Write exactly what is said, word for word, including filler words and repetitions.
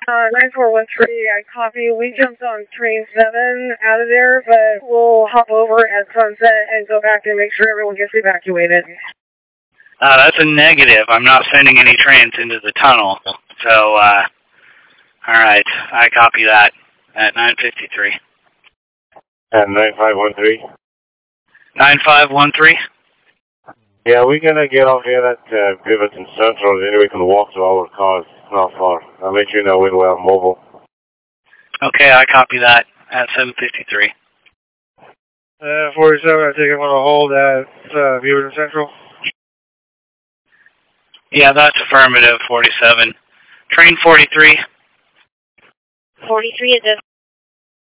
Uh, nine four one three, I copy. We jumped on train seven out of there, but we'll hop over at sunset and go back and make sure everyone gets evacuated. Uh, that's a negative. I'm not sending any trains into the tunnel. So, uh, alright, I copy that at nine fifty-three. At nine five one three? nine five one three? Yeah, we're gonna get off here at uh, Beaverton Central, then we can walk to our cars. Not far. I'll let you know when we're mobile. Okay, I copy that at seven fifty-three. Uh, forty-seven, I think I'm gonna hold at uh, Beaverton Central. Yeah, that's affirmative, forty-seven. Train forty-three. forty-three is this.